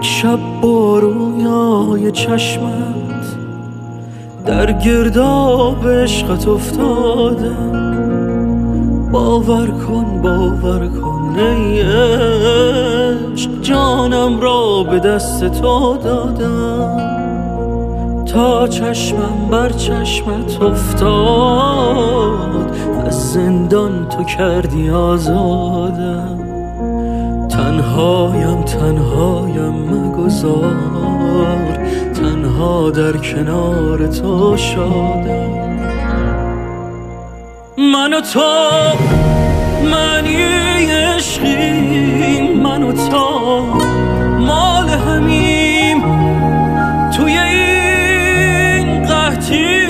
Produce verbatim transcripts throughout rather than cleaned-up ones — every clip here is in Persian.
یک شب با رویای چشمت در گرداب عشقت افتادم. باور کن باور کن ای عشق، جانم را به دست تو دادم. تا چشمم بر چشمت افتاد، از زندان تو کردی آزادم. تنهایم تنهایم مگذار، تنها در کنار تو شادم. من و تو معنی عشقیم، من و تو مال همیم. توی این قحطی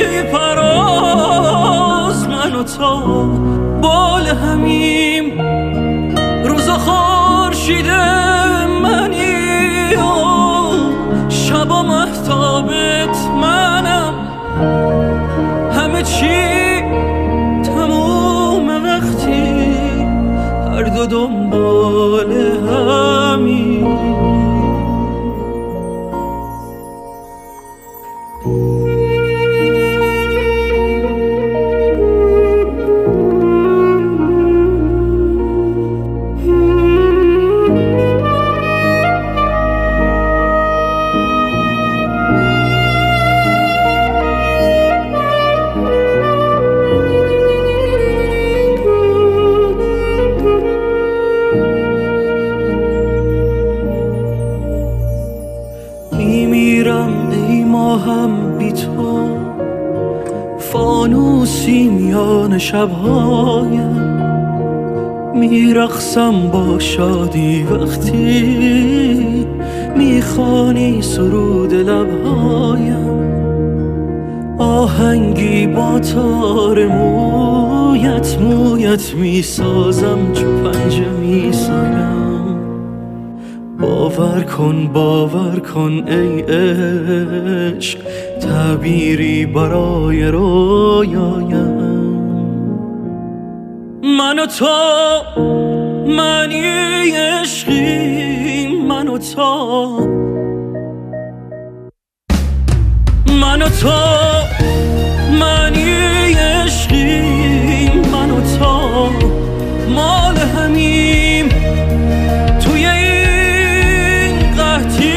پراز من و تو بال همیم. روزا خورشید منی و شبا مهتابت منم. همه چی تموم وقتی هر دو دنبال همین. میمیرم ای ماهم بی تو، فانوسی میان شبهایم. میرقصم با شادی وقتی میخوانی سرود لبهایم. آهنگی با تار مویت مویت میسازم، چو پنجه میسایم. باور کن باور کن ای عشق، تعبیری برای رویایم. من و تو معنی عشقیم، من و تو من و تو معنی عشقیم، من و تو مال همیم. توی این قحطی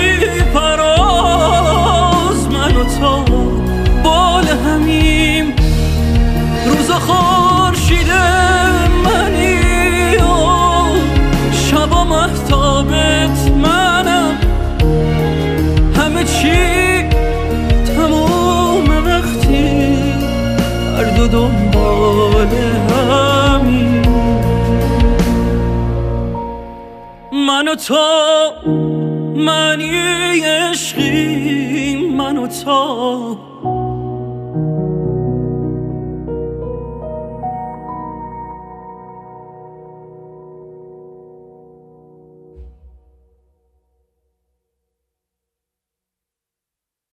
پراز من و تو بال همیم. روزا خورشید منی و شبا مهتابت منم. همه چی تموم وقتی هر دو دنبال همین. من و تو معنی عشقیم، من و تو